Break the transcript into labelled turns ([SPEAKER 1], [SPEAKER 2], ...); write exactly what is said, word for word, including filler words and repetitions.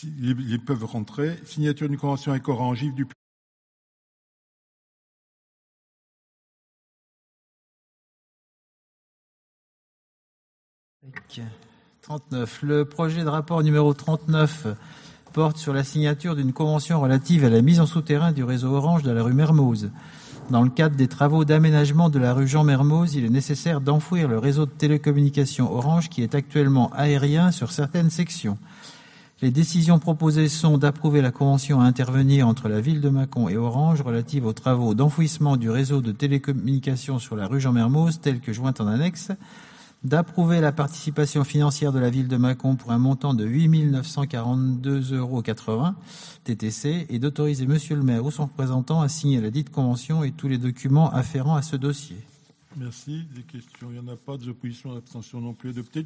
[SPEAKER 1] ils, ils peuvent rentrer. Signature d'une convention avec Orange, Yves Dupuis.
[SPEAKER 2] trente-neuf. Le projet de rapport numéro trente-neuf porte sur la signature d'une convention relative à la mise en souterrain du réseau Orange de la rue Mermoz. Dans le cadre des travaux d'aménagement de la rue Jean Mermoz, il est nécessaire d'enfouir le réseau de télécommunications Orange qui est actuellement aérien sur certaines sections. Les décisions proposées sont d'approuver la convention à intervenir entre la ville de Mâcon et Orange relative aux travaux d'enfouissement du réseau de télécommunications sur la rue Jean Mermoz, telle que jointe en annexe, d'approuver la participation financière de la ville de Mâcon pour un montant de huit mille neuf cent quarante-deux euros quatre-vingts T T C et d'autoriser monsieur le maire ou son représentant à signer la dite convention et tous les documents afférents à ce dossier.
[SPEAKER 1] Merci. Des questions, il n'y en a pas. Des oppositions, d'abstention non plus adoptées.